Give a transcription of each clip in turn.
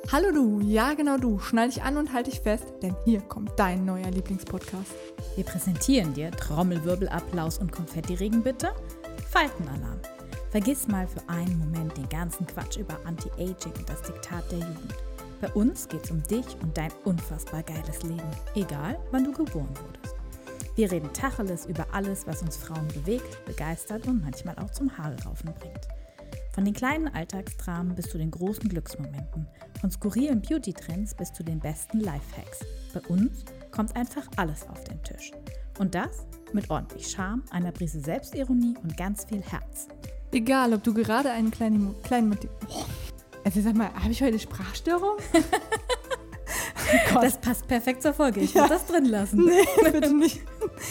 Hallo du, ja genau du, schnall dich an und halt dich fest, denn hier kommt dein neuer Lieblingspodcast. Wir präsentieren dir Trommelwirbel, Applaus und Konfettiregen bitte, Faltenalarm. Vergiss mal für einen Moment den ganzen Quatsch über Anti-Aging und das Diktat der Jugend. Bei uns geht's um dich und dein unfassbar geiles Leben, egal wann du geboren wurdest. Wir reden Tacheles über alles, was uns Frauen bewegt, begeistert und manchmal auch zum Haareraufen bringt. Von den kleinen Alltagsdramen bis zu den großen Glücksmomenten, von skurrilen Beauty-Trends bis zu den besten Lifehacks. Bei uns kommt einfach alles auf den Tisch. Und das mit ordentlich Charme, einer Prise Selbstironie und ganz viel Herz. Egal, ob du gerade einen kleinen Also sag mal, habe ich heute Sprachstörung? Oh, das passt perfekt zur Folge. Ich würde das drin lassen. Nee, bitte nicht.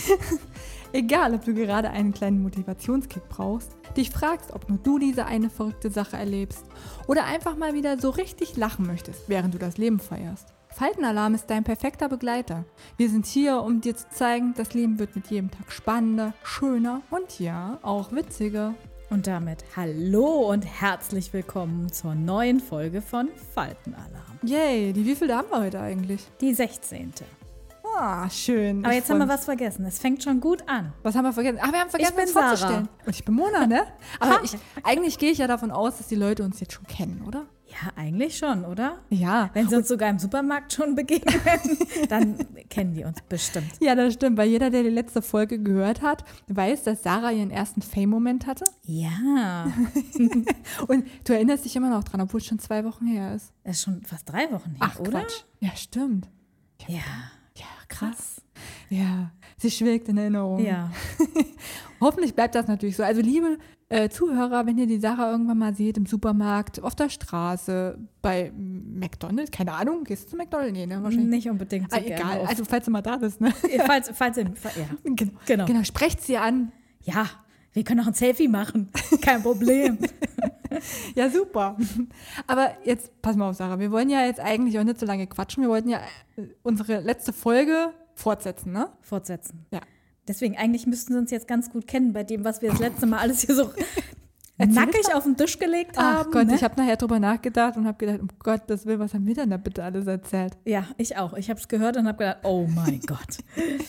Egal, ob du gerade einen kleinen Motivationskick brauchst, dich fragst, ob nur du diese eine verrückte Sache erlebst oder einfach mal wieder so richtig lachen möchtest, während du das Leben feierst. Faltenalarm ist dein perfekter Begleiter. Wir sind hier, um dir zu zeigen, das Leben wird mit jedem Tag spannender, schöner und ja, auch witziger. Und damit hallo und herzlich willkommen zur neuen Folge von Faltenalarm. Yay, die wievielte haben wir heute eigentlich? Die 16. Ah, schön. Aber jetzt haben wir was vergessen. Es fängt schon gut an. Was haben wir vergessen? Ach, wir haben vergessen, Ich bin uns vorzustellen. Sarah. Und ich bin Mona, ne? Aber eigentlich gehe ich ja davon aus, dass die Leute uns jetzt schon kennen, oder? Ja, eigentlich schon, oder? Ja. Wenn sie uns sogar im Supermarkt schon begegnen, dann kennen die uns bestimmt. Ja, das stimmt, weil jeder, der die letzte Folge gehört hat, weiß, dass Sarah ihren ersten Fame-Moment hatte. Ja. Und du erinnerst dich immer noch dran, obwohl es schon 2 Wochen her ist. Das ist schon fast 3 Wochen her, Ach, oder? Quatsch. Ja, stimmt. Ja. Ja, krass. Ja, sie schwelgt in Erinnerung. Ja. Hoffentlich bleibt das natürlich so. Also liebe Zuhörer, wenn ihr die Sarah irgendwann mal seht im Supermarkt, auf der Straße, bei McDonald's, keine Ahnung, gehst du zu McDonald's? Nee, ne? Wahrscheinlich. Nicht unbedingt so Egal, gerne. also falls du mal da bist, ne? Ja. Genau, sprecht sie an. Ja, wir können auch ein Selfie machen. Kein Problem. Ja, super. Aber jetzt, pass mal auf, Sarah, wir wollen ja jetzt eigentlich auch nicht so lange quatschen. Wir wollten ja unsere letzte Folge fortsetzen, ne? Fortsetzen. Ja. Deswegen, eigentlich müssten sie uns jetzt ganz gut kennen bei dem, was wir das letzte Mal alles hier so nackig auf den Tisch gelegt haben. Ach Gott, ne? ich habe nachher drüber nachgedacht und habe gedacht, um Gottes Willen, was haben wir denn da bitte alles erzählt? Ja, ich auch. Ich habe es gehört und habe gedacht, oh mein Gott.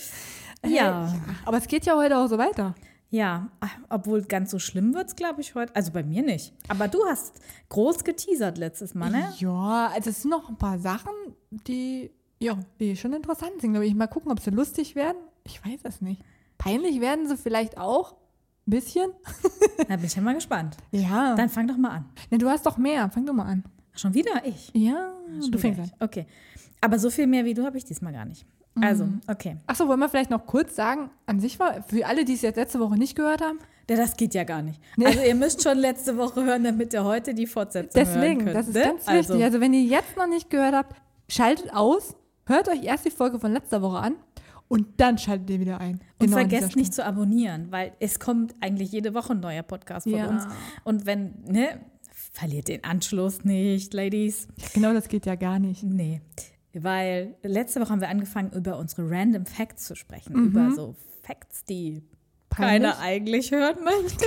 Ja. Aber es geht ja heute auch so weiter. Ja, obwohl ganz so schlimm wird es, glaube ich, heute. Also bei mir nicht. Aber du hast groß geteasert letztes Mal, ne? Ja, also es sind noch ein paar Sachen, die schon interessant sind, glaube ich. Mal gucken, ob sie lustig werden. Ich weiß es nicht. Peinlich werden sie vielleicht auch. Ein bisschen. Da bin ich ja mal gespannt. Ja. Dann fang doch mal an. Ne, du hast doch mehr. Fang du mal an. Schon wieder ich? Ja, Schon du wieder fängst ich. an. Okay. Aber so viel mehr wie du habe ich diesmal gar nicht. Also, okay. Achso, wollen wir vielleicht noch kurz sagen, an sich war, für alle, die es jetzt letzte Woche nicht gehört haben, Ja, das geht ja gar nicht. Nee. Also ihr müsst schon letzte Woche hören, damit ihr heute die Fortsetzung hören deswegen, könnt. das ist ne? ganz wichtig. Also wenn ihr jetzt noch nicht gehört habt, schaltet aus, hört euch erst die Folge von letzter Woche an und dann schaltet ihr wieder ein. Und Genau an dieser vergesst nicht zu abonnieren, weil es kommt eigentlich jede Woche ein neuer Podcast von Ja. uns. Und wenn, ne, verliert den Anschluss nicht, Ladies. Stunde. Genau, das geht ja gar nicht. Nee, weil letzte Woche haben wir angefangen, über unsere Random Facts zu sprechen. Über so Facts, die Peinlich. keiner eigentlich hören möchte.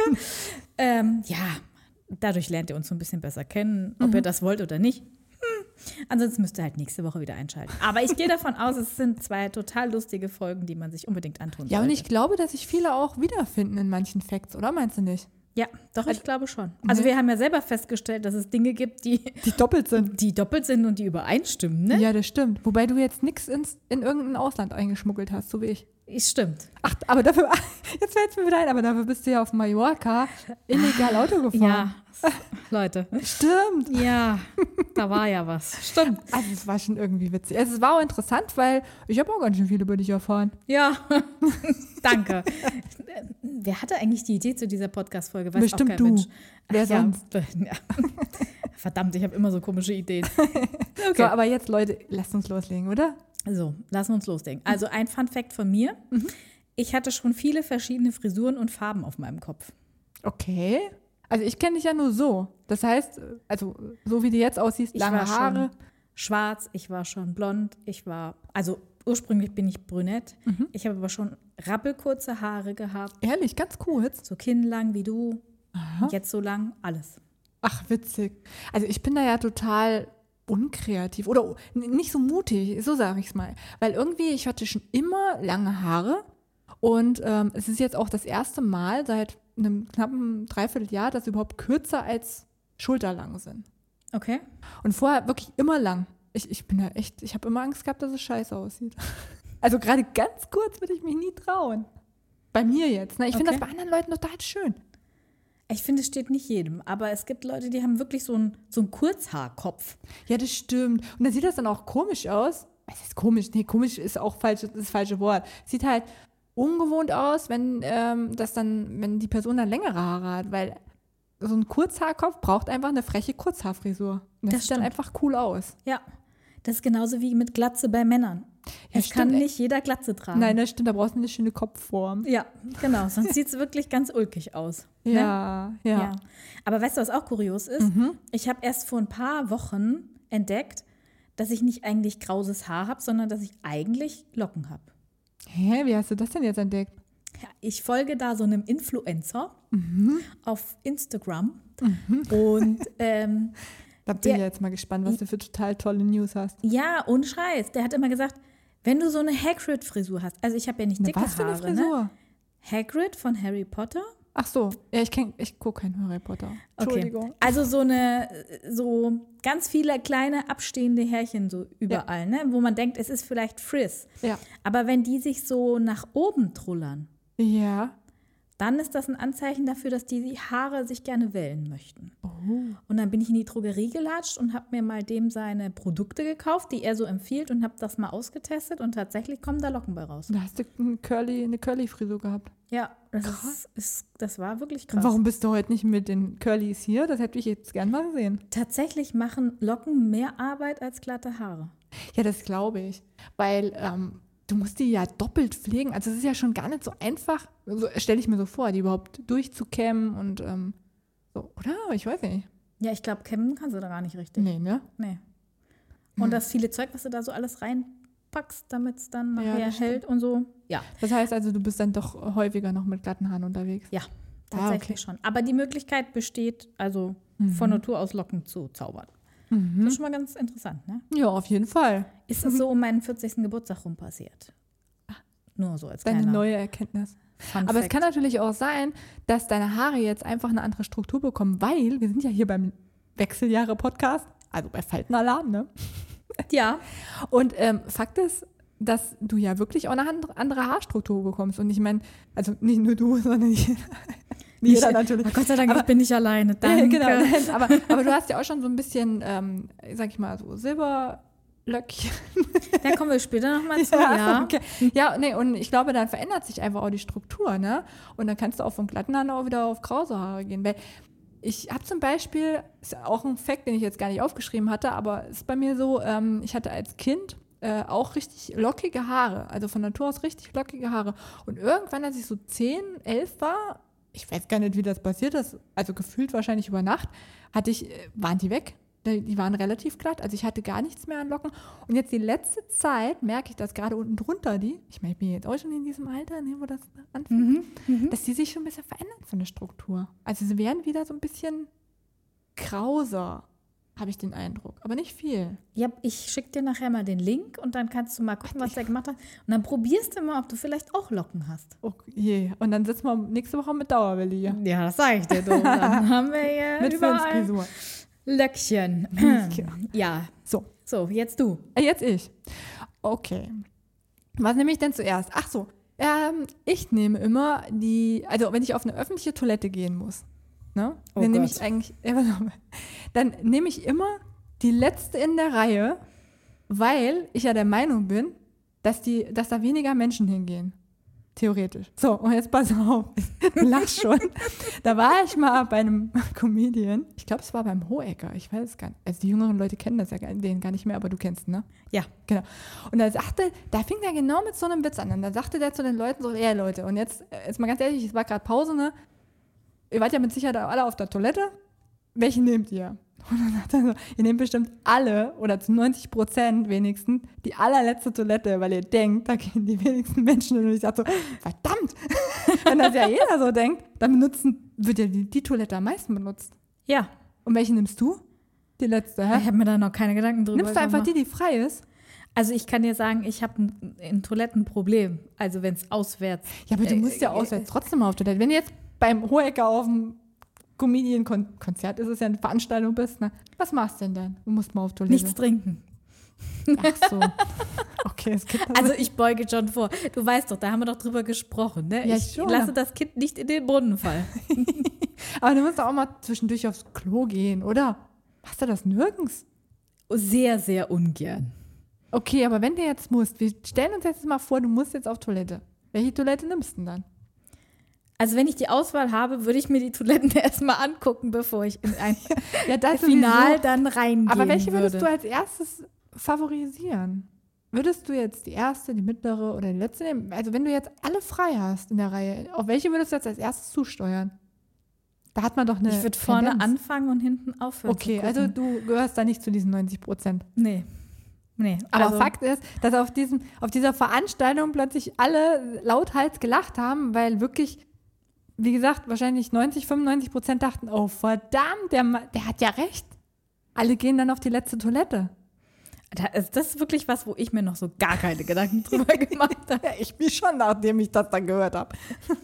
Ja, dadurch lernt ihr uns so ein bisschen besser kennen, ob ihr das wollt oder nicht. Ansonsten müsst ihr halt nächste Woche wieder einschalten. Aber ich gehe davon aus, es sind 2 total lustige Folgen, die man sich unbedingt antun sollte. Ja, und ich glaube, dass sich viele auch wiederfinden in manchen Facts, oder meinst du nicht? Ja, doch, ich glaube schon. Also wir haben ja selber festgestellt, dass es Dinge gibt, die doppelt sind. doppelt sind und die übereinstimmen, ne? Ja, das stimmt. Wobei du jetzt nichts in irgendein Ausland eingeschmuggelt hast, so wie ich. Stimmt. Ach, aber dafür, jetzt fällt es mir wieder ein, aber dafür bist du ja auf Mallorca illegal Auto gefahren. Ja, Leute. Stimmt. Ja, da war ja was. Stimmt. Also es war schon irgendwie witzig. Also es war auch interessant, weil ich habe auch ganz schön viel über dich erfahren. Ja, danke. Wer hatte eigentlich die Idee zu dieser Podcast-Folge? Weiß Bestimmt auch kein du. Mensch. Wer sonst? Ja. Verdammt, ich habe immer so komische Ideen. So, aber jetzt, Leute, lasst uns loslegen, oder? So, lassen wir uns loslegen. Also ein Fun-Fact von mir. Ich hatte schon viele verschiedene Frisuren und Farben auf meinem Kopf. Okay. Also ich kenne dich ja nur so. Das heißt, also so wie du jetzt aussiehst, lange war Haare. schon schwarz, ich war schon blond, also ursprünglich bin ich brünett. Ich habe aber schon rappelkurze Haare gehabt, Ehrlich, ganz kurz. so kinnlang wie du. Aha. Jetzt so lang, alles. Ach, witzig. Also ich bin da ja total unkreativ oder nicht so mutig, so sage ich es mal. Weil irgendwie, ich hatte schon immer lange Haare und es ist jetzt auch das erste Mal seit einem knappen Dreivierteljahr, dass sie überhaupt kürzer als schulterlang sind. Okay. Und vorher wirklich immer lang. Ich bin da echt, ich habe immer Angst gehabt, dass es scheiße aussieht. Also gerade ganz kurz würde ich mich nie trauen. Bei mir jetzt. Ne? Ich finde das bei anderen Leuten total schön. Ich finde, es steht nicht jedem, aber es gibt Leute, die haben wirklich so einen Kurzhaarkopf. Ja, das stimmt. Und dann sieht das dann auch komisch aus. Was ist komisch? Nee, komisch ist auch das falsche Wort. Sieht halt ungewohnt aus, wenn die Person dann längere Haare hat, weil so ein Kurzhaarkopf braucht einfach eine freche Kurzhaarfrisur. Und das sieht dann einfach cool aus. Ja, das ist genauso wie mit Glatze bei Männern. Ja, es kann nicht jeder Glatze tragen. Nein, das stimmt, da brauchst du eine schöne Kopfform. Ja, genau, sonst sieht es wirklich ganz ulkig aus. Ja. Aber weißt du, was auch kurios ist? Ich habe erst vor ein paar Wochen entdeckt, dass ich nicht eigentlich krauses Haar habe, sondern dass ich eigentlich Locken habe. Hä, wie hast du das denn jetzt entdeckt? Ja, ich folge da so einem Influencer auf Instagram und da bin ich jetzt mal gespannt, was du für total tolle News hast. ja, ohne Scheiß. Der hat immer gesagt, wenn du so eine Hagrid-Frisur hast, also ich habe ja nicht dicke Was für eine Haare, Frisur? ne? Hagrid von Harry Potter. Ach so, ja, ich gucke keinen Harry Potter. Entschuldigung. Okay. Also so ganz viele kleine abstehende Härchen so überall, ne? Wo man denkt, es ist vielleicht Frizz. Ja. Aber wenn die sich so nach oben trullern, Ja. dann ist das ein Anzeichen dafür, dass die Haare sich gerne wellen möchten. Oh. Und dann bin ich in die Drogerie gelatscht und habe mir mal dem seine Produkte gekauft, die er so empfiehlt und habe das mal ausgetestet und tatsächlich kommen da Locken bei raus. Da hast du eine Curly-Frisur gehabt. Ja, das war wirklich krass. Warum bist du heute nicht mit den Curlys hier? Das hätte ich jetzt gern mal gesehen. Tatsächlich machen Locken mehr Arbeit als glatte Haare. Ja, das glaube ich. Weil du musst die ja doppelt pflegen. Also es ist ja schon gar nicht so einfach, so, stelle ich mir so vor, die überhaupt durchzukämmen und so, oder? Ich weiß nicht. Ja, ich glaube, kämmen kannst du da gar nicht richtig. Nee, ne? Nee. Und das viele Zeug, was du da so alles reinpackst, damit es dann Ja, nachher das hält und so. Ja. Das heißt also, du bist dann doch häufiger noch mit glatten Haaren unterwegs. Ja, tatsächlich schon. Aber die Möglichkeit besteht, also von Natur aus Locken zu zaubern. Das ist schon mal ganz interessant, ne? Ja, auf jeden Fall. Ist es so um meinen 40. Geburtstag rum passiert? Nur so als Deine kleiner neue Erkenntnis. Fun Aber es Fact. kann natürlich auch sein, dass deine Haare jetzt einfach eine andere Struktur bekommen, weil wir sind ja hier beim Wechseljahre-Podcast, also bei Faltenalarm, ne? Ja. Und Fakt ist, dass du ja wirklich auch eine andere Haarstruktur bekommst. Und ich meine, also nicht nur du, sondern jeder natürlich. Oh Gott sei Dank, ich bin nicht alleine. Danke. Genau. Aber du hast ja auch schon so ein bisschen, sag ich mal, so Silberlöckchen. Da kommen wir später nochmal zu, Ja, okay. Ja, nee, und ich glaube, dann verändert sich einfach auch die Struktur, ne? Und dann kannst du auch von glatten Haaren auch wieder auf krause Haare gehen. Weil ich habe zum Beispiel, ist auch ein Fact, den ich jetzt gar nicht aufgeschrieben hatte, aber ist bei mir so, ich hatte als Kind auch richtig lockige Haare, also von Natur aus richtig lockige Haare. Und irgendwann, als ich so 10, 11 war, ich weiß gar nicht, wie das passiert ist, also gefühlt wahrscheinlich über Nacht, waren die weg. Die waren relativ glatt, also ich hatte gar nichts mehr an Locken. Und jetzt die letzte Zeit merke ich, dass gerade unten drunter ich meine, ich bin jetzt auch schon in diesem Alter, ne, wo das anfängt, dass die sich schon ein bisschen verändern von der Struktur. Also sie werden wieder so ein bisschen krauser, habe ich den Eindruck, aber nicht viel. Ja, ich schicke dir nachher mal den Link und dann kannst du mal gucken, was der gemacht hat. Und dann probierst du mal, ob du vielleicht auch Locken hast. Okay, und dann sitzen wir nächste Woche mit Dauerwelle hier. Ja, das sage ich dir doch. Dann haben wir hier Mit überall Frisur. Löckchen. Ja. So, jetzt du. Jetzt ich. Okay. Was nehme ich denn zuerst? Ach so, ich nehme immer also wenn ich auf eine öffentliche Toilette gehen muss, ne? Dann nehme ich immer die letzte in der Reihe, weil ich ja der Meinung bin, dass da weniger Menschen hingehen. Theoretisch. So, und jetzt pass auf. Du lachst schon. Da war ich mal bei einem Comedian. Ich glaube, es war beim Hohecker. Ich weiß es gar nicht. Also die jüngeren Leute kennen das ja den gar nicht mehr, aber du kennst ihn, ne? Ja. Genau. Und da fing der genau mit so einem Witz an. Und da sagte der zu den Leuten so, ja Leute, und jetzt mal ganz ehrlich, es war gerade Pause, ne? Ihr wart ja mit Sicherheit alle auf der Toilette. Welche nehmt ihr? Und dann sagt er so, ihr nehmt bestimmt alle, oder zu 90% wenigstens, die allerletzte Toilette, weil ihr denkt, da gehen die wenigsten Menschen hin. Und ich sage so, verdammt! Wenn das ja jeder so denkt, dann wird ja die Toilette am meisten benutzt. Ja. Und welche nimmst du? Die letzte, Ich hä? habe mir da noch keine Gedanken drüber Nimmst du einfach gemacht. die frei ist? Also ich kann dir sagen, ich habe ein Toilettenproblem. Also wenn es auswärts. Ja, aber du musst ja auswärts trotzdem mal auf Toilette. Wenn du jetzt beim Hohecker auf dem Comedian-Konzert ist es ja eine Veranstaltung bist, ne? Was machst du denn dann? Du musst mal auf Toilette. Nichts trinken. Ach so. Okay, es gibt Also ich beuge schon vor. Du weißt doch, da haben wir doch drüber gesprochen. Ne? Ja, ich schon. lasse das Kind nicht in den Brunnen fallen. Aber du musst doch auch mal zwischendurch aufs Klo gehen, oder? Machst du das nirgends? Sehr, sehr ungern. Okay, aber wenn du jetzt musst, wir stellen uns jetzt mal vor, du musst jetzt auf Toilette. Welche Toilette nimmst du denn dann? Also wenn ich die Auswahl habe, würde ich mir die Toiletten erstmal angucken, bevor ich in ein Ja, das Final sowieso. dann reingehen Aber welche würdest würde. du als erstes favorisieren? Würdest du jetzt die erste, die mittlere oder die letzte nehmen? Also wenn du jetzt alle frei hast in der Reihe, auf welche würdest du jetzt als erstes zusteuern? Da hat man doch eine Ich würde vorne Tendenz. anfangen und hinten aufhören Okay, zu also gucken. du gehörst da nicht zu diesen 90%. Nee. Aber also, Fakt ist, dass auf dieser Veranstaltung plötzlich alle lauthals gelacht haben, weil wirklich, wie gesagt, wahrscheinlich 95% dachten, oh verdammt, der hat ja recht. Alle gehen dann auf die letzte Toilette. das ist wirklich was, wo ich mir noch so gar keine Gedanken drüber gemacht habe. Ja, ich mich schon, nachdem ich das dann gehört habe.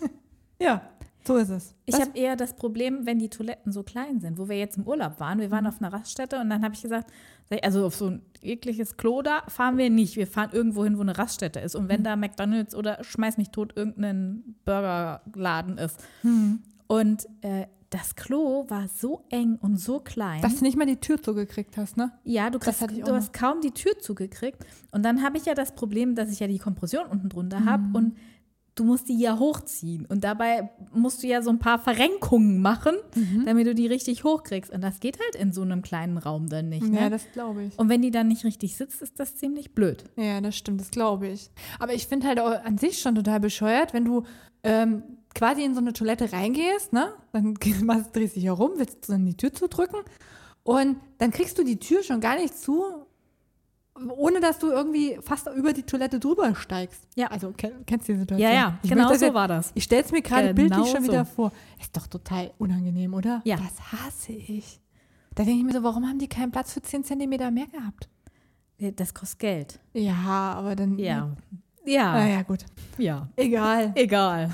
Ja, so ist es. Ich habe eher das Problem, wenn die Toiletten so klein sind, wo wir jetzt im Urlaub waren. Wir waren auf einer Raststätte und dann habe ich gesagt, also auf so ein ekliges Klo da fahren wir nicht. Wir fahren irgendwo hin, wo eine Raststätte ist. Und wenn da McDonald's oder schmeiß mich tot irgendein Burgerladen ist. Und das Klo war so eng und so klein. Dass du nicht mal die Tür zugekriegt hast, ne? Ja, du hatte ich auch du hast kaum die Tür zugekriegt. Und dann habe ich ja das Problem, dass ich ja die Kompression unten drunter habe und du musst die ja hochziehen. Und dabei musst du ja so ein paar Verrenkungen machen, damit du die richtig hochkriegst. Und das geht halt in so einem kleinen Raum dann nicht. Ne? Ja, das glaube ich. Und wenn die dann nicht richtig sitzt, ist das ziemlich blöd. Ja, das stimmt, das glaube ich. Aber ich finde halt auch an sich schon total bescheuert, wenn du quasi in so eine Toilette reingehst, ne? Dann drehst du dich herum, willst du dann die Tür zudrücken und dann kriegst du die Tür schon gar nicht zu, ohne dass du irgendwie fast über die Toilette drüber steigst. Ja. Also kennst du die Situation? Ja, Ich genau möchte das so jetzt- war das. Ich stelle es mir gerade Genau bildlich schon so. wieder vor. Ist doch total unangenehm, oder? Ja. Das hasse ich. Da denke ich mir so, warum haben die keinen Platz für 10 Zentimeter mehr gehabt? Das kostet Geld. Ja, aber dann... Ja. Ja. Naja, gut. Ja. Egal. Egal.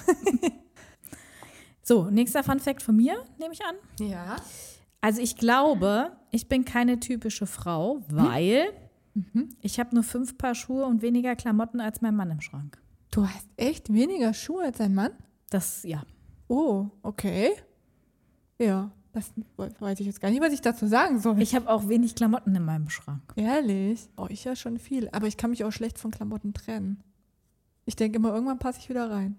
So, nächster Funfact von mir, nehme ich an. Ja. Also ich glaube, ich bin keine typische Frau, weil ich habe nur 5 Paar Schuhe und weniger Klamotten als mein Mann im Schrank. Du hast echt weniger Schuhe als dein Mann? Das, ja. Oh, okay. Ja, das weiß ich jetzt gar nicht, was ich dazu sagen soll. Ich habe auch wenig Klamotten in meinem Schrank. Ehrlich? Oh, ich ja schon viel. Aber ich kann mich auch schlecht von Klamotten trennen. Ich denke immer, irgendwann passe ich wieder rein.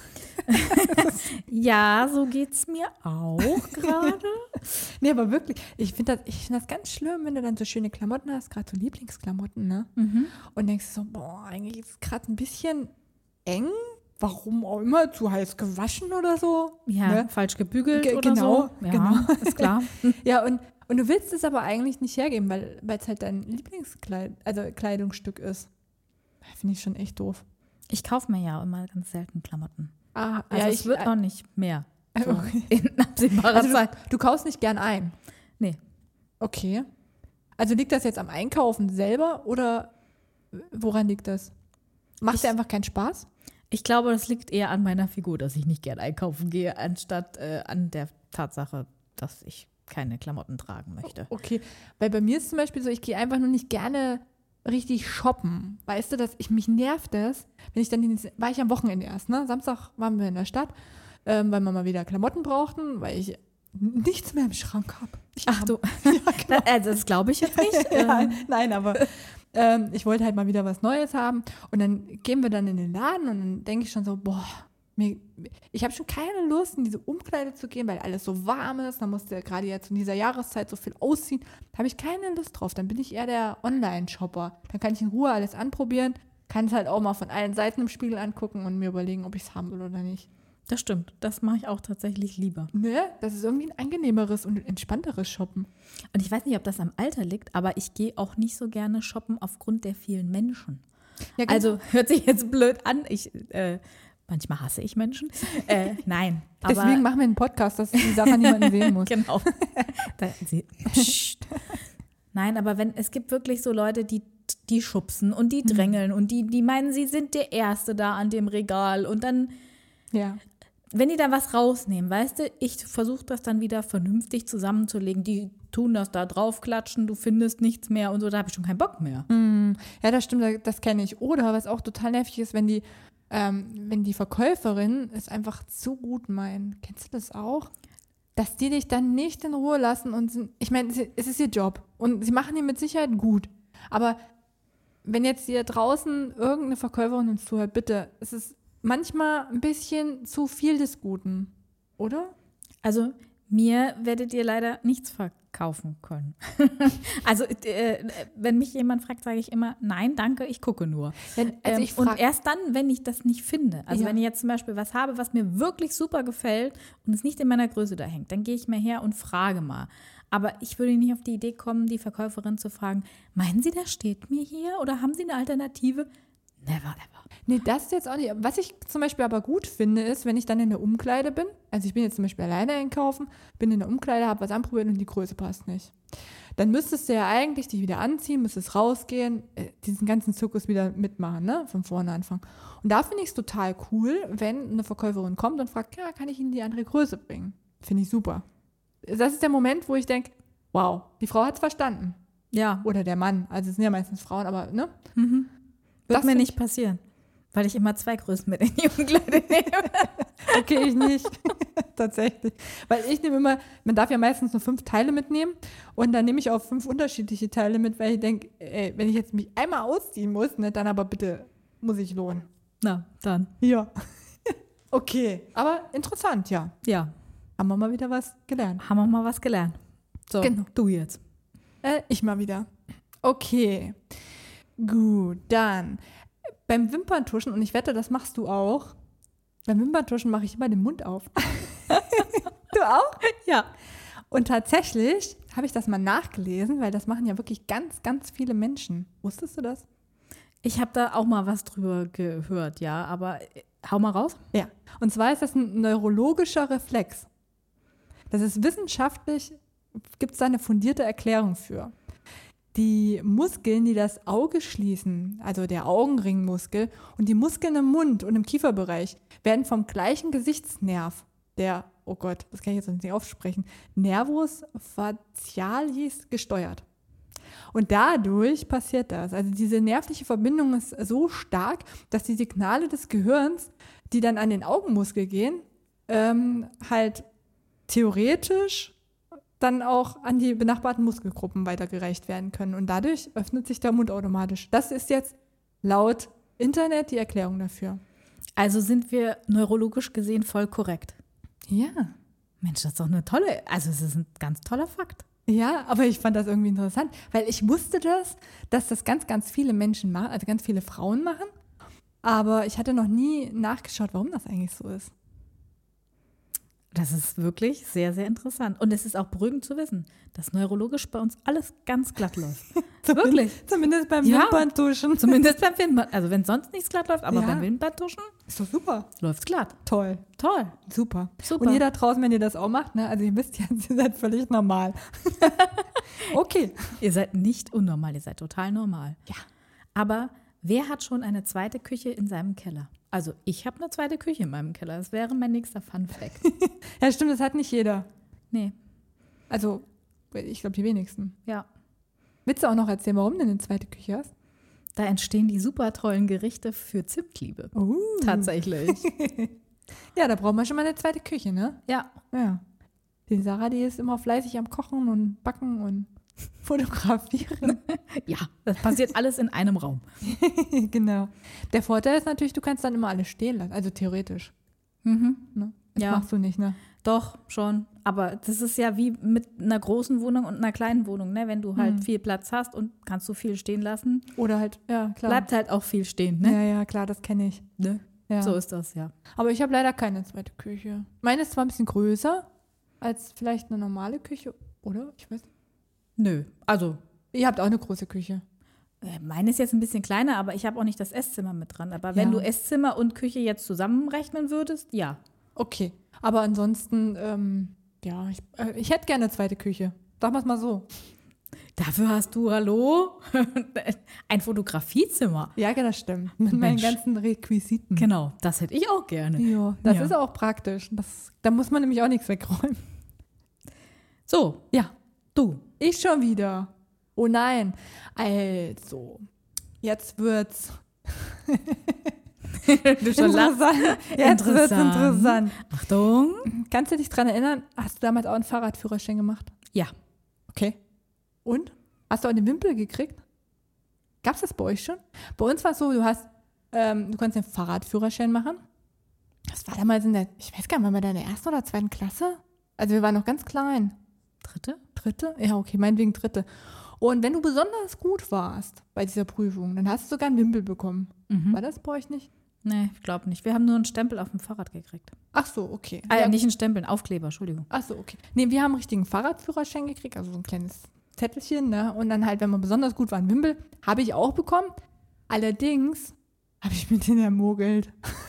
Ja, so geht's mir auch gerade. Nee, aber wirklich, ich finde das ganz schlimm, wenn du dann so schöne Klamotten hast, gerade so Lieblingsklamotten, ne? Und denkst so, boah, eigentlich ist es gerade ein bisschen eng. Warum auch immer, zu heiß gewaschen oder so. Ja, Ne? falsch gebügelt oder Genau, so. Ja, genau. ist klar. Ja, und du willst es aber eigentlich nicht hergeben, weil es halt dein Kleidungsstück ist. Finde ich schon echt doof. Ich kaufe mir ja immer ganz selten Klamotten. Ah, Also ja, es wird auch nicht mehr. So Okay. in absehbarer Also Zeit. du kaufst nicht gern ein. Nee. Okay. Also liegt das jetzt am Einkaufen selber oder woran liegt das? Macht dir einfach keinen Spaß? Ich glaube, das liegt eher an meiner Figur, dass ich nicht gern einkaufen gehe, anstatt an der Tatsache, dass ich keine Klamotten tragen möchte. Okay, weil bei mir ist zum Beispiel so, ich gehe einfach nur nicht gerne richtig shoppen. Weißt du, mich nervt das, wenn ich dann, war ich am Wochenende erst, ne? Samstag waren wir in der Stadt, weil wir mal wieder Klamotten brauchten, weil ich nichts mehr im Schrank habe. Ach du, genau. also das glaube ich jetzt nicht. Ja, nein, aber ich wollte halt mal wieder was Neues haben und dann gehen wir dann in den Laden und dann denke ich schon so, boah, ich habe schon keine Lust, in diese Umkleide zu gehen, weil alles so warm ist. Dann musst du ja gerade jetzt in dieser Jahreszeit so viel ausziehen. Da habe ich keine Lust drauf. Dann bin ich eher der Online-Shopper. Dann kann ich in Ruhe alles anprobieren, kann es halt auch mal von allen Seiten im Spiegel angucken und mir überlegen, ob ich es haben will oder nicht. Das stimmt, das mache ich auch tatsächlich lieber. Ne? Das ist irgendwie ein angenehmeres und entspannteres Shoppen. Und ich weiß nicht, ob das am Alter liegt, aber ich gehe auch nicht so gerne shoppen aufgrund der vielen Menschen. Ja, genau. Also hört sich jetzt blöd an. Manchmal hasse ich Menschen. Nein. Aber Deswegen machen wir einen Podcast, dass die Sache niemanden sehen muss. Genau. Psst. Nein, aber es gibt wirklich so Leute, die schubsen und die drängeln und die meinen, sie sind der Erste da an dem Regal und dann, wenn die da was rausnehmen, weißt du, ich versuche das dann wieder vernünftig zusammenzulegen, die tun das da draufklatschen, du findest nichts mehr und so, da habe ich schon keinen Bock mehr. Ja, das stimmt, das kenne ich. Oder was auch total nervig ist, wenn die Verkäuferin es einfach zu gut meinen. Kennst du das auch? Dass die dich dann nicht in Ruhe lassen ich meine, es ist ihr Job und sie machen ihn mit Sicherheit gut. Aber wenn jetzt hier draußen irgendeine Verkäuferin uns zuhört, bitte, es ist manchmal ein bisschen zu viel des Guten, oder? Also mir werdet ihr leider nichts verkaufen können. Also wenn mich jemand fragt, sage ich immer, nein, danke, ich gucke nur. Und erst dann, wenn ich das nicht finde. Also wenn ich jetzt zum Beispiel was habe, was mir wirklich super gefällt und es nicht in meiner Größe da hängt, dann gehe ich mal her und frage mal. Aber ich würde nicht auf die Idee kommen, die Verkäuferin zu fragen, meinen Sie, das steht mir hier oder haben Sie eine Alternative? Never ever. Nee, das jetzt auch nicht. Was ich zum Beispiel aber gut finde, ist, wenn ich dann in der Umkleide bin, also ich bin jetzt zum Beispiel alleine einkaufen, bin in der Umkleide, habe was anprobiert und die Größe passt nicht. Dann müsstest du ja eigentlich dich wieder anziehen, müsstest rausgehen, diesen ganzen Zirkus wieder mitmachen, ne? Von vorne anfangen. Und da finde ich es total cool, wenn eine Verkäuferin kommt und fragt, ja, kann ich Ihnen die andere Größe bringen? Finde ich super. Das ist der Moment, wo ich denke, wow, die Frau hat es verstanden. Ja. Oder der Mann, also es sind ja meistens Frauen, aber ne? Wird mir nicht passieren, weil ich immer 2 Größen mit in die Umkleide nehme. Okay, ich nicht. Tatsächlich. Weil ich nehme immer, man darf ja meistens nur 5 Teile mitnehmen und dann nehme ich auch 5 unterschiedliche Teile mit, weil ich denke, wenn ich jetzt mich einmal ausziehen muss, ne, dann aber bitte muss ich lohnen. Na, dann. Ja. Okay, aber interessant, ja. Ja. Haben wir mal wieder was gelernt. Haben wir mal was gelernt. So, genau. Du jetzt. Ich mal wieder. Okay. Gut, dann beim Wimperntuschen, und ich wette, das machst du auch, beim Wimperntuschen mache ich immer den Mund auf. Du auch? Ja. Und tatsächlich habe ich das mal nachgelesen, weil das machen ja wirklich ganz, ganz viele Menschen. Wusstest du das? Ich habe da auch mal was drüber gehört, ja, aber hau mal raus. Ja, und zwar ist das ein neurologischer Reflex. Das ist wissenschaftlich, gibt es da eine fundierte Erklärung für. Die Muskeln, die das Auge schließen, also der Augenringmuskel und die Muskeln im Mund und im Kieferbereich, werden vom gleichen Gesichtsnerv, der, oh Gott, das kann ich jetzt nicht aussprechen, Nervus facialis gesteuert. Und dadurch passiert das. Also diese nervliche Verbindung ist so stark, dass die Signale des Gehirns, die dann an den Augenmuskel gehen, halt theoretisch dann auch an die benachbarten Muskelgruppen weitergereicht werden können. Und dadurch öffnet sich der Mund automatisch. Das ist jetzt laut Internet die Erklärung dafür. Also sind wir neurologisch gesehen voll korrekt. Ja. Mensch, das ist doch eine tolle, also es ist ein ganz toller Fakt. Ja, aber ich fand das irgendwie interessant, weil ich wusste dass das ganz, ganz viele Menschen machen, also ganz viele Frauen machen. Aber ich hatte noch nie nachgeschaut, warum das eigentlich so ist. Das ist wirklich sehr, sehr interessant. Und es ist auch beruhigend zu wissen, dass neurologisch bei uns alles ganz glatt läuft. Wirklich. Zumindest beim Wimperntuschen. Zumindest beim Wimpern. Also wenn sonst nichts glatt läuft, aber beim Wimperntuschen ist doch super. Läuft's glatt. Toll. Toll. Super. Und ihr da draußen, wenn ihr das auch macht, ne? Also ihr wisst ja, ihr seid völlig normal. Okay. Ihr seid nicht unnormal, ihr seid total normal. Ja. Aber wer hat schon eine zweite Küche in seinem Keller? Also ich habe eine zweite Küche in meinem Keller. Das wäre mein nächster Fun-Fact. Ja, stimmt, das hat nicht jeder. Nee. Also, ich glaube, die wenigsten. Ja. Willst du auch noch erzählen, warum du eine zweite Küche hast? Da entstehen die super tollen Gerichte für Zimtliebe. Tatsächlich. Ja, da braucht man schon mal eine zweite Küche, ne? Ja. Ja. Die Sarah, die ist immer fleißig am Kochen und Backen und Fotografieren. Ja, das passiert alles in einem Raum. Genau. Der Vorteil ist natürlich, du kannst dann immer alles stehen lassen, also theoretisch. Mhm. Ne? Das machst du nicht, ne? Doch, schon. Aber das ist ja wie mit einer großen Wohnung und einer kleinen Wohnung, ne? Wenn du halt viel Platz hast und kannst du viel stehen lassen. Oder halt, ja, klar. Bleibt halt auch viel stehen, ne? Ja, klar, das kenne ich. Ne? Ja. So ist das, ja. Aber ich habe leider keine zweite Küche. Meine ist zwar ein bisschen größer als vielleicht eine normale Küche, oder? Ich weiß nicht. Nö, also. Ihr habt auch eine große Küche. Meine ist jetzt ein bisschen kleiner, aber ich habe auch nicht das Esszimmer mit dran. Aber wenn du Esszimmer und Küche jetzt zusammenrechnen würdest, ja. Okay, aber ansonsten, ich hätte gerne eine zweite Küche. Sagen wir es mal so. Dafür hast du, hallo, ein Fotografiezimmer. Ja, das stimmt. Mit meinen ganzen Requisiten. Genau, das hätte ich auch gerne. Ja, das ist auch praktisch. Da muss man nämlich auch nichts wegräumen. So, Ja, du. ich schon wieder. Oh nein. Also, jetzt wird's Du schon lachst. Jetzt wird's interessant. Achtung. Kannst du dich dran erinnern, hast du damals auch einen Fahrradführerschein gemacht? Ja. Okay. Und? Hast du auch den Wimpel gekriegt? Gab's das bei euch schon? Bei uns war es so, du konntest den Fahrradführerschein machen. Das war damals ich weiß gar nicht, waren wir da in der 1. oder 2. Klasse? Also wir waren noch ganz klein. Dritte? Ja, okay, meinetwegen 3. Und wenn du besonders gut warst bei dieser Prüfung, dann hast du sogar einen Wimpel bekommen. War das bei euch nicht? Nee, ich glaube nicht. Wir haben nur einen Stempel auf dem Fahrrad gekriegt. Ach so, okay. Nicht einen Stempel, einen Aufkleber, Entschuldigung. Ach so, okay. Nee, wir haben einen richtigen Fahrradführerschein gekriegt, also so ein kleines Zettelchen, ne? Und dann halt, wenn man besonders gut war, ein Wimpel, habe ich auch bekommen. Allerdings habe ich mit denen ermogelt.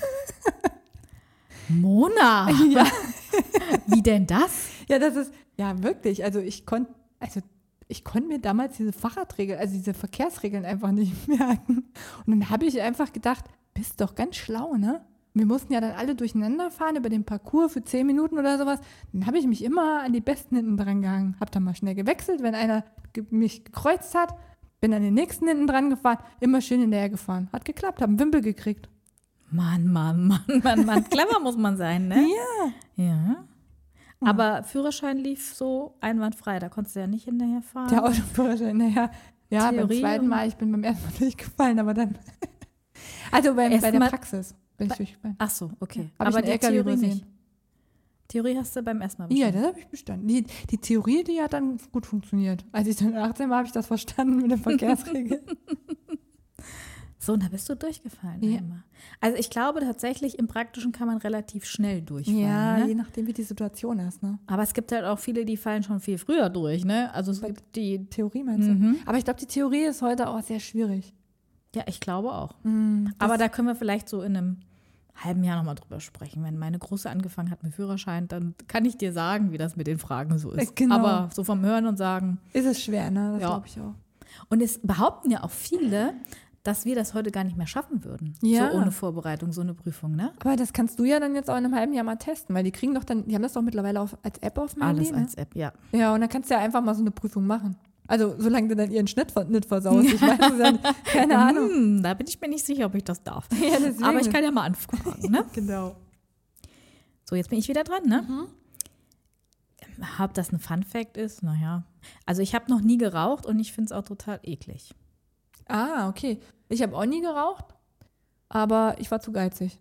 Mona! Ja. Wie denn das? Ja, das ist, ja wirklich, also ich konnte mir damals diese Fahrradregeln, also diese Verkehrsregeln einfach nicht merken. Und dann habe ich einfach gedacht, bist doch ganz schlau, ne? Wir mussten ja dann alle durcheinander fahren über den Parcours für 10 Minuten oder sowas. Dann habe ich mich immer an die Besten hinten dran gehangen. Habe dann mal schnell gewechselt, wenn einer mich gekreuzt hat. Bin an den nächsten hinten dran gefahren, immer schön hinterher gefahren. Hat geklappt, habe einen Wimpel gekriegt. Mann. Clever muss man sein, ne? Ja. Aber Führerschein lief so einwandfrei, da konntest du ja nicht hinterher fahren. Der Autoführerschein, naja. Ja, beim Theorie zweiten Mal, ich bin beim ersten Mal durchgefallen, aber dann. Also bei der Praxis bin ich durchgefallen. Ach so, okay. Ja, aber die LKW übersehen. Theorie hast du beim ersten Mal Ja, bestanden. das habe ich bestanden. Die Theorie, die hat dann gut funktioniert. Als ich dann 18 war, habe ich das verstanden mit den Verkehrsregeln. So, und da bist du durchgefallen. Ja. Einmal. Also ich glaube tatsächlich, im Praktischen kann man relativ schnell durchfallen. Ja, ne? je nachdem, wie die Situation ist, ne? Aber es gibt halt auch viele, die fallen schon viel früher durch, ne? Also es gibt die. Theorie meinst du? Aber ich glaube, die Theorie ist heute auch sehr schwierig. Ja, ich glaube auch. Aber da können wir vielleicht so in einem halben Jahr nochmal drüber sprechen. Wenn meine Große angefangen hat mit Führerschein, dann kann ich dir sagen, wie das mit den Fragen so ist. Genau. Aber so vom Hören und Sagen. Ist es schwer, ne? Das Ja. glaube ich auch. Und es behaupten ja auch viele, dass wir das heute gar nicht mehr schaffen würden. Ja. So ohne Vorbereitung, so eine Prüfung, ne? Aber das kannst du ja dann jetzt auch in einem halben Jahr mal testen, weil die haben das doch mittlerweile als App auf dem Alles Handy, ne? als App, ja. Ja, und dann kannst du ja einfach mal so eine Prüfung machen. Also, solange du dann ihren Schnitt nicht versaust. Ich weiß es ja nicht. Keine Ahnung. Da bin ich mir nicht sicher, ob ich das darf. Ja, deswegen. Aber ich kann ja mal anfragen, ne? Genau. So, jetzt bin ich wieder dran, ne? Ob das ein Fun-Fact ist? Naja. Also ich habe noch nie geraucht und ich finde es auch total eklig. Ah, okay. Ich habe auch nie geraucht, aber ich war zu geizig.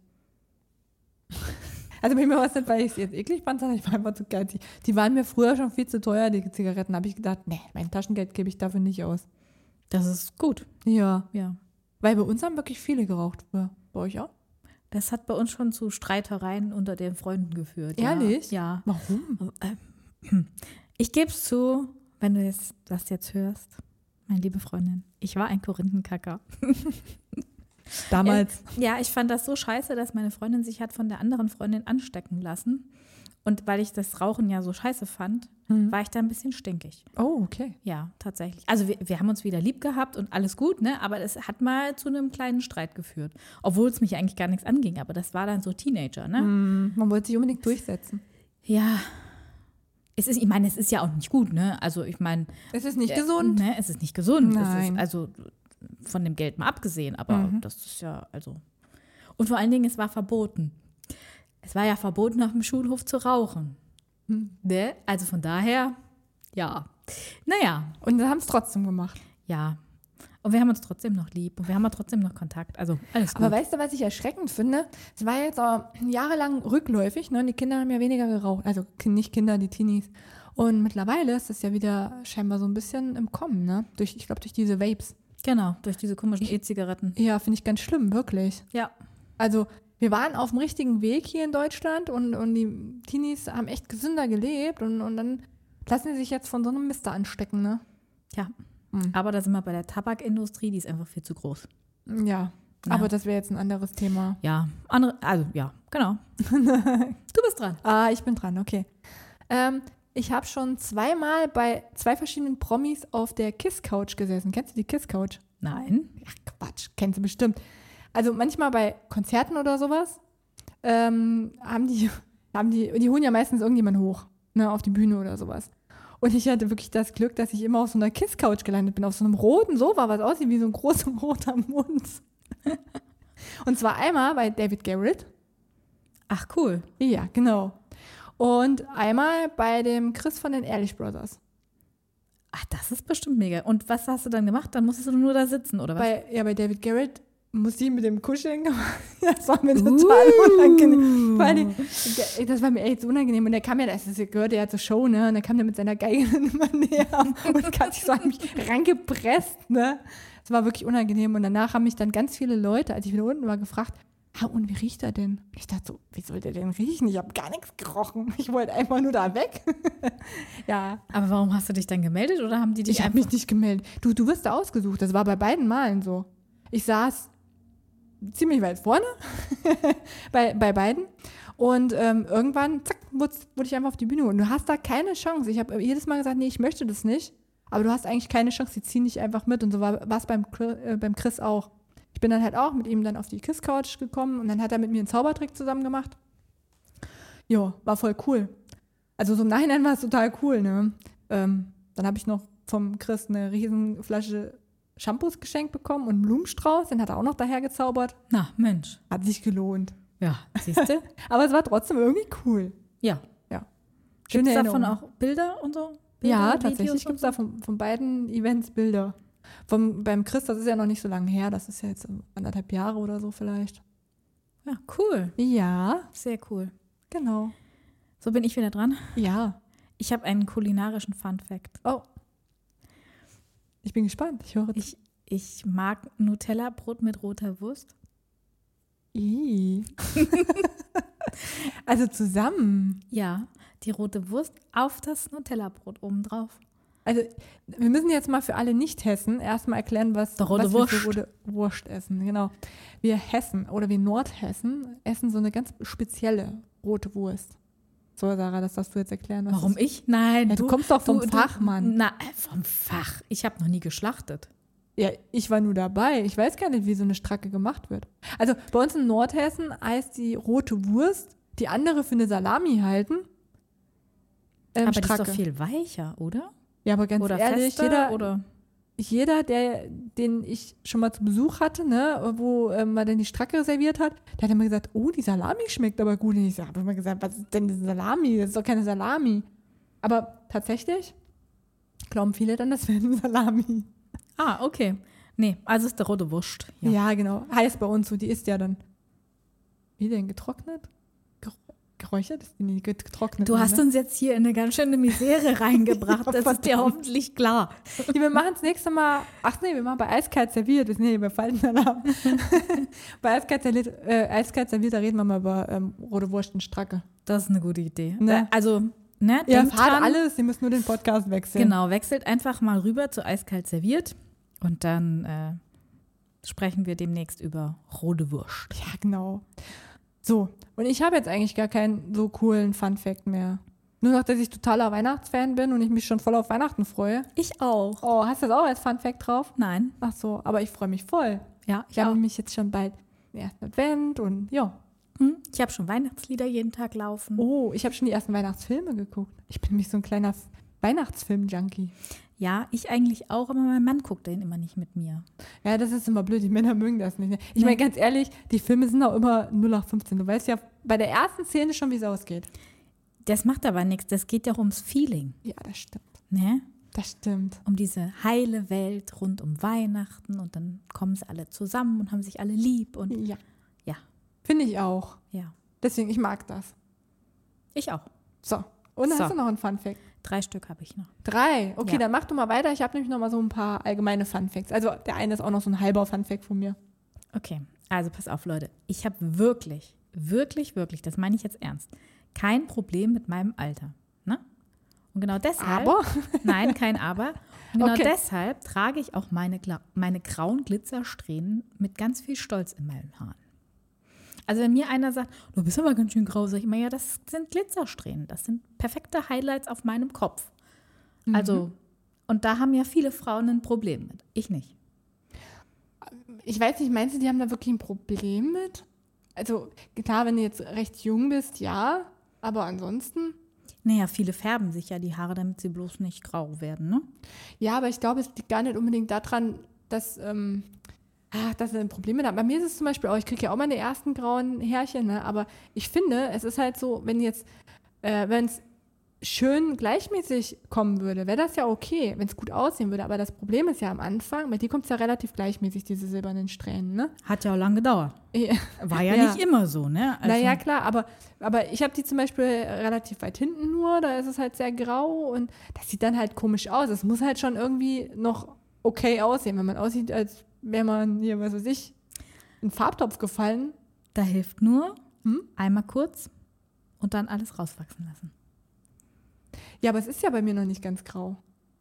Also bei mir war es nicht, weil ich es jetzt eklig fand, sondern ich war einfach zu geizig. Die waren mir früher schon viel zu teuer, die Zigaretten. Habe ich gedacht, nee, mein Taschengeld gebe ich dafür nicht aus. Das ist gut. Ja, Ja. weil bei uns haben wirklich viele geraucht früher. Bei euch auch? Das hat bei uns schon zu Streitereien unter den Freunden geführt. Ehrlich? Ja. Warum? Ich gebe es zu, wenn du das jetzt hörst, meine liebe Freundin, ich war ein Korinthenkacker. Damals. Ja, ich fand das so scheiße, dass meine Freundin sich hat von der anderen Freundin anstecken lassen. Und weil ich das Rauchen ja so scheiße fand, war ich da ein bisschen stinkig. Oh, okay. Ja, tatsächlich. Also wir haben uns wieder lieb gehabt und alles gut, ne? Aber es hat mal zu einem kleinen Streit geführt. Obwohl es mich eigentlich gar nichts anging, aber das war dann so Teenager, ne? Man wollte sich unbedingt durchsetzen. Ja. Es ist ja auch nicht gut, ne? Also ich meine. Es ist nicht gesund. Ne? Es ist nicht gesund. Nein. Es ist also von dem Geld mal abgesehen, aber das ist ja, also. Und vor allen Dingen, es war verboten. Es war ja verboten, auf dem Schulhof zu rauchen. Ne? Also von daher, ja. Naja. Und wir haben es trotzdem gemacht. Ja. Und wir haben uns trotzdem noch lieb und wir haben auch trotzdem noch Kontakt. Also alles gut. Aber weißt du, was ich erschreckend finde? Es war jetzt auch jahrelang rückläufig, ne? Die Kinder haben ja weniger geraucht. Also nicht Kinder, die Teenies. Und mittlerweile ist das ja wieder scheinbar so ein bisschen im Kommen, ne? Ich glaube, durch diese Vapes. Genau, durch diese komischen E-Zigaretten. Ja, finde ich ganz schlimm, wirklich. Ja. Also wir waren auf dem richtigen Weg hier in Deutschland und die Teenies haben echt gesünder gelebt und dann lassen sie sich jetzt von so einem Mister anstecken, ne? Ja. Aber da sind wir bei der Tabakindustrie, die ist einfach viel zu groß. Ja, aber das wäre jetzt ein anderes Thema. Ja, genau. Du bist dran. Ich bin dran, okay. Ich habe schon zweimal bei 2 verschiedenen Promis auf der Kiss-Couch gesessen. Kennst du die Kiss-Couch? Nein. Ach Quatsch, kennst du bestimmt. Also manchmal bei Konzerten oder sowas die holen ja meistens irgendjemanden hoch, ne, auf die Bühne oder sowas. Und ich hatte wirklich das Glück, dass ich immer auf so einer Kiss-Couch gelandet bin, auf so einem roten Sofa, was aussieht wie so ein großer roter Mund. Und zwar einmal bei David Garrett. Ach, cool. Ja, genau. Und einmal bei dem Chris von den Ehrlich Brothers. Ach, das ist bestimmt mega. Und was hast du dann gemacht? Dann musstest du nur da sitzen, oder was? Bei David Garrett musste ich mit dem Kuscheln gemacht. Das war mir total unangenehm. Vor allem, das war mir echt so unangenehm. Und der kam ja, das gehörte ja zur Show, ne? Und der kam ja mit seiner Geige immer näher und hat sich so an mich rangepresst, ne? Das war wirklich unangenehm. Und danach haben mich dann ganz viele Leute, als ich wieder unten war, gefragt, und wie riecht er denn? Ich dachte so, wie soll der denn riechen? Ich habe gar nichts gerochen. Ich wollte einfach nur da weg. Ja. Aber warum hast du dich dann gemeldet oder haben die dich Ich habe mich nicht gemeldet. Du wirst da ausgesucht. Das war bei beiden Malen so. Ich saß ziemlich weit vorne bei beiden und irgendwann, zack, wurde ich einfach auf die Bühne geholt. Und du hast da keine Chance. Ich habe jedes Mal gesagt, nee, ich möchte das nicht. Aber du hast eigentlich keine Chance, die ziehen dich einfach mit. Und so war es beim Chris auch. Ich bin dann halt auch mit ihm dann auf die Kiss-Couch gekommen und dann hat er mit mir einen Zaubertrick zusammen gemacht. Jo, war voll cool. Also so im Nachhinein war es total cool, ne? Dann habe ich noch vom Chris eine riesen Flasche Shampoos geschenkt bekommen und einen Blumenstrauß, den hat er auch noch daher gezaubert. Na, Mensch. Hat sich gelohnt. Ja, siehst du? Aber es war trotzdem irgendwie cool. Ja. Gibt es davon auch Bilder und so? Bilder, ja, Videos tatsächlich gibt es da von beiden Events Bilder. Beim Chris, das ist ja noch nicht so lange her, das ist ja jetzt 1,5 Jahre oder so vielleicht. Ja, cool. Ja. Sehr cool. Genau. So bin ich wieder dran. Ja. Ich habe einen kulinarischen Fun-Fact. Oh. Ich bin gespannt. Ich höre. Ich mag Nutella-Brot mit roter Wurst. Also zusammen. Ja, die rote Wurst auf das Nutella-Brot obendrauf. Also wir müssen jetzt mal für alle Nicht-Hessen erstmal erklären, was wir für rote Wurst essen. Genau. Wir Hessen oder wir Nordhessen essen so eine ganz spezielle rote Wurst. So, Sarah, das darfst du jetzt erklären. Warum ist. Ich? Nein. Ja, du kommst doch vom Fach, Mann. Vom Fach. Ich habe noch nie geschlachtet. Ja, ich war nur dabei. Ich weiß gar nicht, wie so eine Stracke gemacht wird. Also bei uns in Nordhessen heißt die rote Wurst, die andere für eine Salami halten. Aber Stracke. die ist doch viel weicher, oder? Ja, aber ganz oder ehrlich, fester, jeder, den ich schon mal zu Besuch hatte, ne, wo man dann die Stracke serviert hat, der hat immer gesagt, oh, die Salami schmeckt aber gut. Und ich habe immer gesagt, was ist denn diese Salami? Das ist doch keine Salami. Aber tatsächlich glauben viele dann, das wäre eine Salami. Ah, okay. Nee, also ist der rote Wurst. Ja, genau. Heißt bei uns so, die ist ja dann, wie denn, getrocknet? Geräuchert? Ist die nicht getrocknet? Du hast uns jetzt hier in eine ganz schöne Misere reingebracht. Das ist dir hoffentlich klar. Ja, wir machen das nächste Mal, wir machen bei Eiskalt serviert. Wir sind hier bei Faltenalarm. Bei Eiskalt serviert, da reden wir mal über rote Wurst und Stracke. Das ist eine gute Idee. Ne? Also, ne, ihr erfahrt alles, ihr müsst nur den Podcast wechseln. Genau, wechselt einfach mal rüber zu Eiskalt serviert und dann sprechen wir demnächst über rote Wurst. Ja, genau. So, und ich habe jetzt eigentlich gar keinen so coolen Fun-Fact mehr. Nur noch, dass ich totaler Weihnachtsfan bin und ich mich schon voll auf Weihnachten freue. Ich auch. Oh, hast du das auch als Fun-Fact drauf? Nein. Ach so, aber ich freue mich voll. Ja, ich habe mich jetzt schon bald den ersten Advent und ja. Ich habe schon Weihnachtslieder jeden Tag laufen. Oh, ich habe schon die ersten Weihnachtsfilme geguckt. Ich bin nämlich so ein kleiner Weihnachtsfilm-Junkie. Ja, ich eigentlich auch, aber mein Mann guckt den immer nicht mit mir. Ja, das ist immer blöd. Die Männer mögen das nicht. Ich meine, ganz ehrlich, die Filme sind auch immer 0815. Du weißt ja bei der ersten Szene schon, wie es ausgeht. Das macht aber nichts. Das geht ja auch ums Feeling. Ja, das stimmt. Ne? Das stimmt. Um diese heile Welt rund um Weihnachten und dann kommen sie alle zusammen und haben sich alle lieb. Und ja. Ja. Finde ich auch. Ja. Deswegen, ich mag das. Ich auch. So. Und hast du noch einen Fun-Fact? 3 Stück habe ich noch. 3? Okay, dann mach du mal weiter. Ich habe nämlich noch mal so ein paar allgemeine Fun-Facts. Also der eine ist auch noch so ein halber Fun-Fact von mir. Okay, also pass auf, Leute. Ich habe wirklich, das meine ich jetzt ernst, kein Problem mit meinem Alter. Ne? Und genau deshalb. Aber? Nein, kein Aber. Und genau deshalb trage ich auch meine grauen Glitzersträhnen mit ganz viel Stolz in meinen Haaren. Also wenn mir einer sagt, du bist aber ganz schön grau, sag ich immer, ja, das sind Glitzersträhnen. Das sind perfekte Highlights auf meinem Kopf. Also, und da haben ja viele Frauen ein Problem mit. Ich nicht. Ich weiß nicht, meinst du, die haben da wirklich ein Problem mit? Also klar, wenn du jetzt recht jung bist, ja, aber ansonsten? Naja, viele färben sich ja die Haare, damit sie bloß nicht grau werden, ne? Ja, aber ich glaube, es liegt gar nicht unbedingt daran, dass sie ein Problem mit haben. Bei mir ist es zum Beispiel auch, ich kriege ja auch meine ersten grauen Härchen, ne? Aber ich finde, es ist halt so, wenn es schön gleichmäßig kommen würde, wäre das ja okay, wenn es gut aussehen würde. Aber das Problem ist ja am Anfang, bei dir kommt es ja relativ gleichmäßig, diese silbernen Strähnen, ne? Hat ja auch lange gedauert. Ja. War ja nicht immer so, ne? Also, Naja, klar, aber ich habe die zum Beispiel relativ weit hinten nur, da ist es halt sehr grau und das sieht dann halt komisch aus. Es muss halt schon irgendwie noch okay aussehen, wenn man aussieht, als wäre man hier, was weiß ich, in den Farbtopf gefallen. da hilft nur einmal kurz und dann alles rauswachsen lassen. Ja, aber es ist ja bei mir noch nicht ganz grau.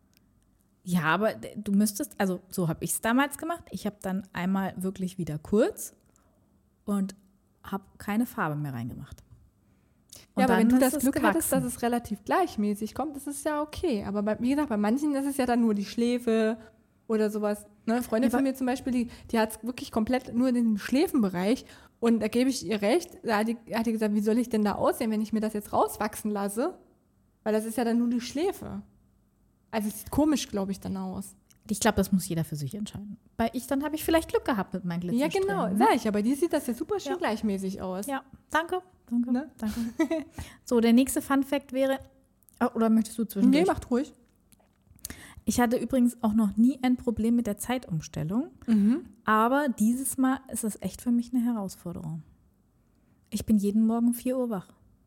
Ja, aber du müsstest, also so habe ich es damals gemacht. Ich habe dann einmal wirklich wieder kurz und habe keine Farbe mehr reingemacht. Und ja, aber wenn du das ist es Glück hattest, gewachsen. dass es relativ gleichmäßig kommt, das ist ja okay. Aber wie gesagt, bei manchen ist es ja dann nur die Schläfe oder sowas. Ne? Eine Freundin von mir zum Beispiel, die hat es wirklich komplett nur in den Schläfenbereich. Und da gebe ich ihr recht. Da hat die gesagt, wie soll ich denn da aussehen, wenn ich mir das jetzt rauswachsen lasse? Weil das ist ja dann nur die Schläfe. Also es sieht komisch, glaube ich, dann aus. Ich glaube, das muss jeder für sich entscheiden. Dann habe ich vielleicht Glück gehabt mit meinen Ja, Glitzersträhnen. genau. Ne? Sag ich, aber dir sieht das ja super schön Ja. gleichmäßig aus. Ja, danke. Ne? Danke. So, der nächste Fun-Fact wäre, oder möchtest du zwischendurch? Nee, macht ruhig. Ich hatte übrigens auch noch nie ein Problem mit der Zeitumstellung, aber dieses Mal ist es echt für mich eine Herausforderung. Ich bin jeden Morgen um 4 Uhr wach,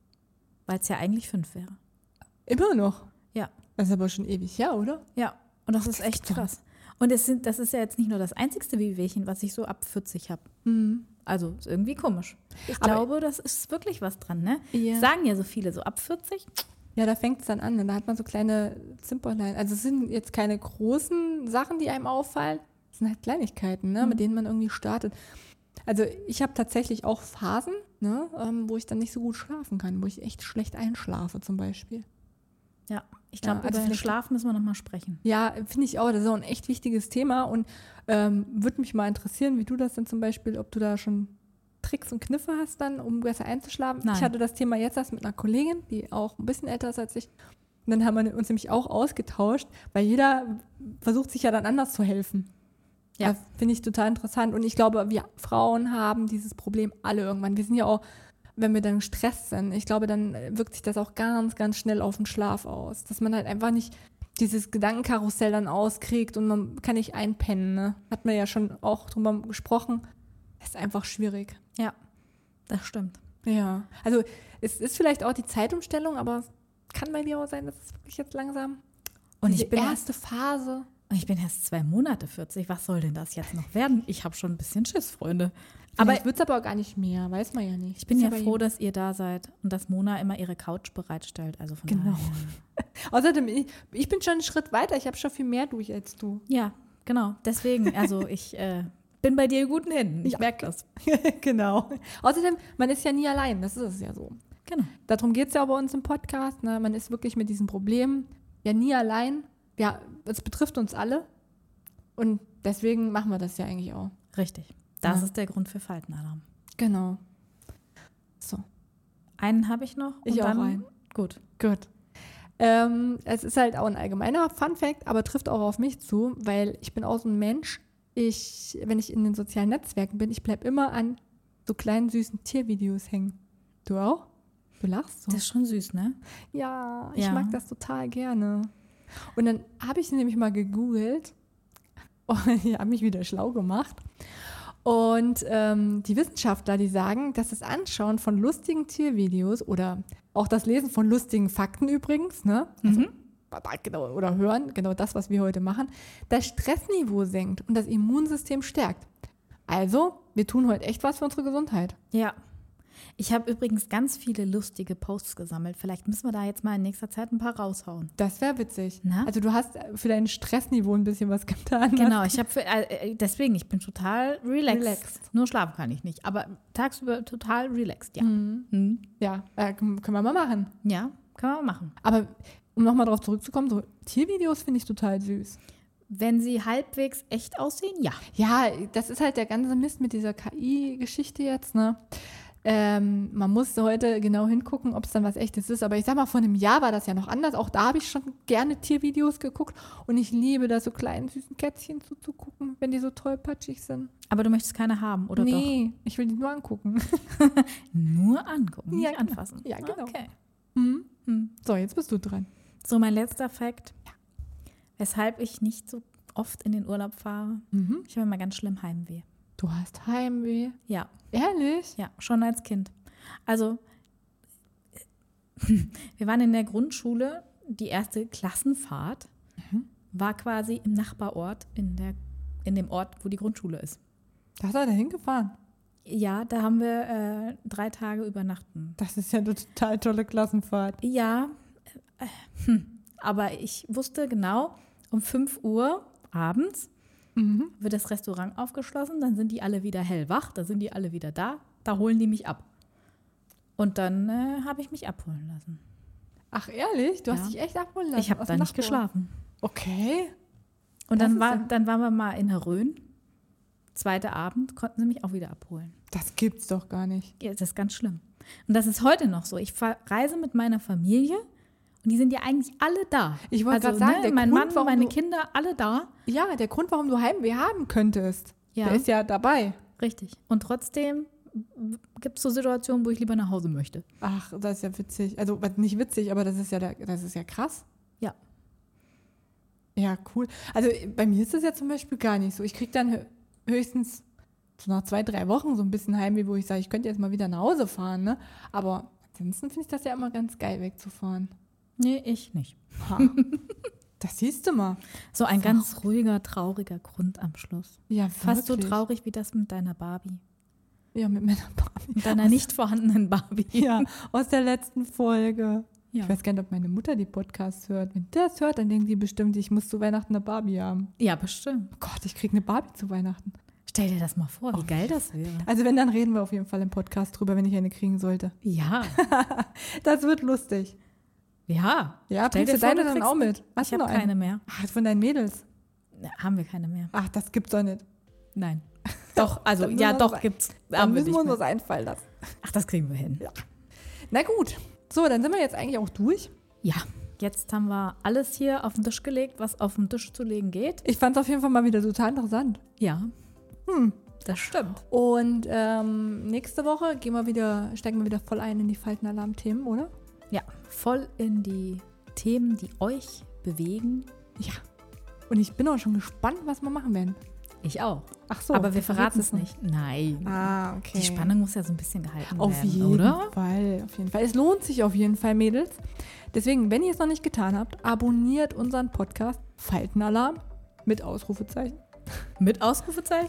weil es ja eigentlich 5 wäre. Immer noch. Ja, Das ist aber schon ewig her, oder? ja. Und das ist echt krass. Und das ist ja jetzt nicht nur das einzigste Wehwehchen, was ich so ab 40 habe. Also ist irgendwie komisch. Ich Aber- glaube, das ist wirklich was dran, ne? Ja. Sagen ja so viele, so ab 40. Ja, da fängt es dann an. Da hat man so kleine Zimperlein. Also es sind jetzt keine großen Sachen, die einem auffallen. Es sind halt Kleinigkeiten, ne, mit denen man irgendwie startet. Also ich habe tatsächlich auch Phasen, ne, wo ich dann nicht so gut schlafen kann, wo ich echt schlecht einschlafe zum Beispiel. Ja, ich glaube, Ja, also über den vielleicht- Schlaf müssen wir nochmal sprechen. Ja, finde ich auch. Das ist auch ein echt wichtiges Thema und würde mich mal interessieren, wie du das denn zum Beispiel, ob du da schon Tricks und Kniffe hast dann, um besser einzuschlafen. Nein. Ich hatte das Thema jetzt erst mit einer Kollegin, die auch ein bisschen älter ist als ich. Und dann haben wir uns nämlich auch ausgetauscht, weil jeder versucht sich ja dann anders zu helfen. Ja. Das finde ich total interessant. Und ich glaube, wir Frauen haben dieses Problem alle irgendwann. Wir sind ja auch, wenn wir dann gestresst sind, ich glaube, dann wirkt sich das auch ganz, ganz schnell auf den Schlaf aus. Dass man halt einfach nicht dieses Gedankenkarussell dann auskriegt und man kann nicht einpennen. Ne? Hat man ja schon auch drüber gesprochen. Das ist einfach schwierig. Ja, das stimmt. Ja. Also es ist vielleicht auch die Zeitumstellung, aber es kann bei dir auch sein, dass es wirklich jetzt langsam Und diese ich bin erste Phase. Ich bin erst 2 Monate 40. Was soll denn das jetzt noch werden? Ich habe schon ein bisschen Schiss, Freunde. Aber Aber es wird aber auch gar nicht mehr, weiß man ja nicht. ich bin Ist ja bei froh, jedem. dass ihr da seid und dass Mona immer ihre Couch bereitstellt. Also von Genau. daher. Außerdem, ich bin schon einen Schritt weiter. Ich habe schon viel mehr durch als du. Ja, genau. Deswegen, also ich bin bei dir in guten Händen. Ich Ja. merke das. Genau. Außerdem, man ist ja nie allein. Das ist es ja so. Genau. Darum geht es ja auch bei uns im Podcast. Ne? Man ist wirklich mit diesen Problemen ja nie allein. Ja, es betrifft uns alle. Und deswegen machen wir das ja eigentlich auch. Richtig. Das Ja. ist der Grund für Faltenalarm. Genau. So, Einen habe ich noch. Und Ich auch dann, einen. Gut. gut. Es ist halt auch ein allgemeiner Fun-Fact, aber trifft auch auf mich zu, weil ich bin auch so ein Mensch, wenn ich in den sozialen Netzwerken bin, ich bleibe immer an so kleinen, süßen Tiervideos hängen. Du auch? Du lachst so. Das ist schon süß, ne? Ja, ich Ja. mag das total gerne. Und dann habe ich nämlich mal gegoogelt und ich habe mich wieder schlau gemacht. Und die Wissenschaftler, die sagen, dass das Anschauen von lustigen Tiervideos oder auch das Lesen von lustigen Fakten übrigens, ne? Also, genau, oder hören, genau das, was wir heute machen, das Stressniveau senkt und das Immunsystem stärkt. Also, wir tun heute echt was für unsere Gesundheit. Ja. Ich habe übrigens ganz viele lustige Posts gesammelt. Vielleicht müssen wir da jetzt mal in nächster Zeit ein paar raushauen. Das wäre witzig. Na? Also du hast für dein Stressniveau ein bisschen was getan. Genau, ich bin total relaxed. Nur schlafen kann ich nicht, aber tagsüber total relaxed, ja. Ja, können wir mal machen. Ja, kann man machen. Aber um nochmal drauf zurückzukommen, so Tiervideos finde ich total süß. Wenn sie halbwegs echt aussehen, ja. Ja, das ist halt der ganze Mist mit dieser KI-Geschichte jetzt, ne? Man muss heute genau hingucken, ob es dann was Echtes ist. Aber ich sag mal, vor einem Jahr war das ja noch anders. Auch da habe ich schon gerne Tiervideos geguckt. Und ich liebe da so kleinen, süßen Kätzchen zuzugucken, wenn die so tollpatschig sind. Aber du möchtest keine haben, oder doch? Nee, ich will die nur angucken. Nur angucken, Ja, nicht genau. anfassen. Ja, genau. Okay. So, jetzt bist du dran. So, mein letzter Fakt. Weshalb ich nicht so oft in den Urlaub fahre. Ich habe immer ganz schlimm Heimweh. Du hast Heimweh? Ja. Ehrlich? Ja, schon als Kind. Also, wir waren in der Grundschule, die erste Klassenfahrt war quasi im Nachbarort, in dem Ort, wo die Grundschule ist. Da seid ihr hingefahren. Ja, da haben wir 3 Tage übernachten. Das ist ja eine total tolle Klassenfahrt. Ja, aber ich wusste genau, um 5 Uhr abends wird das Restaurant aufgeschlossen, dann sind die alle wieder hellwach, da sind die alle wieder da holen die mich ab. Und dann habe ich mich abholen lassen. Ach, ehrlich? Du hast dich echt abholen lassen? Ich habe da nicht geschlafen. Okay. Und dann waren wir mal in der Rhön. 2. Abend konnten sie mich auch wieder abholen. Das gibt's doch gar nicht. Ja, das ist ganz schlimm. Und das ist heute noch so. Ich reise mit meiner Familie und die sind ja eigentlich alle da. Ich wollte gerade sagen, der mein Grund, Mann, meine Kinder, alle da. Ja, der Grund, warum du Heimweh haben könntest, Ja. der ist ja dabei. Richtig. Und trotzdem gibt es so Situationen, wo ich lieber nach Hause möchte. Ach, das ist ja witzig. Also nicht witzig, aber das ist ja krass. Ja. Ja, cool. Also bei mir ist das ja zum Beispiel gar nicht so. Ich kriege dann höchstens so nach 2-3 Wochen so ein bisschen Heimweh, wo ich sage, ich könnte jetzt mal wieder nach Hause fahren. Ne? Aber ansonsten finde ich das ja immer ganz geil, wegzufahren. Nee, ich nicht. Ha. Das siehst du mal. So ein ganz ruhiger, trauriger Grund am Schluss. Ja, Fast so wirklich. traurig wie das mit deiner Barbie. Ja, mit meiner Barbie. Mit deiner nicht vorhandenen Barbie. Ja, aus der letzten Folge. Ja. Ich weiß gar nicht, ob meine Mutter die Podcasts hört. Wenn die das hört, dann denkt die bestimmt, ich muss zu Weihnachten eine Barbie haben. Ja, bestimmt. Oh Gott, ich kriege eine Barbie zu Weihnachten. Stell dir das mal vor, wie geil das wäre. Also wenn, dann reden wir auf jeden Fall im Podcast drüber, wenn ich eine kriegen sollte. Ja. Das wird lustig. Ja. Ja, Stell bringst du dir vor, deine du dann kriegst auch eine. mit? Hast Ich du habe noch eine? keine mehr. Ach, von deinen Mädels. Ja, haben wir keine mehr. Ach, das gibt's doch nicht. Nein. Doch, also, Dann ja, müssen wir doch, was- gibt's. Dann Aber müssen nicht wir uns mehr. was einfallen lassen. Ach, das kriegen wir hin. Ja. Na gut. So, dann sind wir jetzt eigentlich auch durch. Ja, jetzt haben wir alles hier auf den Tisch gelegt, was auf den Tisch zu legen geht. Ich fand es auf jeden Fall mal wieder total interessant. Ja. Das stimmt. Und nächste Woche steigen wir wieder voll ein in die Faltenalarm-Themen, oder? Ja, voll in die Themen, die euch bewegen. Ja. Und ich bin auch schon gespannt, was wir machen werden. Ich auch. Ach so. Aber wir das verraten es verrätst nicht. Nein. du. Ah, okay. Die Spannung muss ja so ein bisschen gehalten Auf werden, jeden oder? Fall, auf jeden Fall. Es lohnt sich auf jeden Fall, Mädels. Deswegen, wenn ihr es noch nicht getan habt, abonniert unseren Podcast Faltenalarm mit Ausrufezeichen. Mit Ausrufezeichen?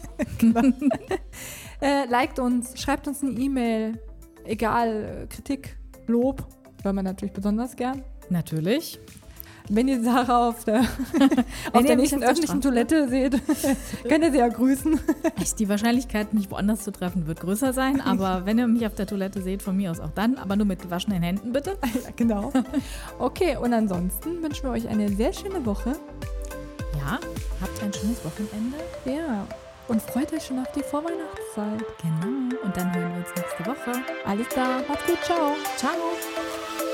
Liked uns, schreibt uns eine E-Mail, egal, Kritik, Lob, hört man natürlich besonders gern. Natürlich. Wenn ihr Sarah auf der ihr mich nächsten auf der öffentlichen Straße- Toilette seht, könnt ihr sie ja grüßen. Echt, die Wahrscheinlichkeit, mich woanders zu treffen, wird größer sein. Aber wenn ihr mich auf der Toilette seht, von mir aus auch dann. Aber nur mit gewaschenen Händen, bitte. Ja, genau. Okay, und ansonsten wünschen wir euch eine sehr schöne Woche. Ja, habt ein schönes Wochenende. Ja, und freut euch schon auf die Vorweihnachtszeit. Genau. Und dann hören wir uns nächste Woche. Alles klar, macht's gut, ciao. Ciao.